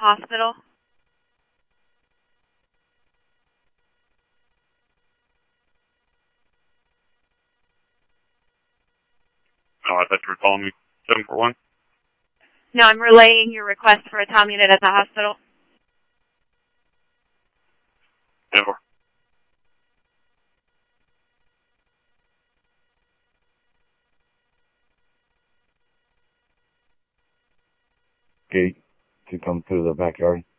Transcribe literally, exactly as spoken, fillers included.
hospital. No, I thought you were calling me seven four one. No, I'm relaying your request for a Tom unit at the hospital. Never. Okay, to come to the backyard.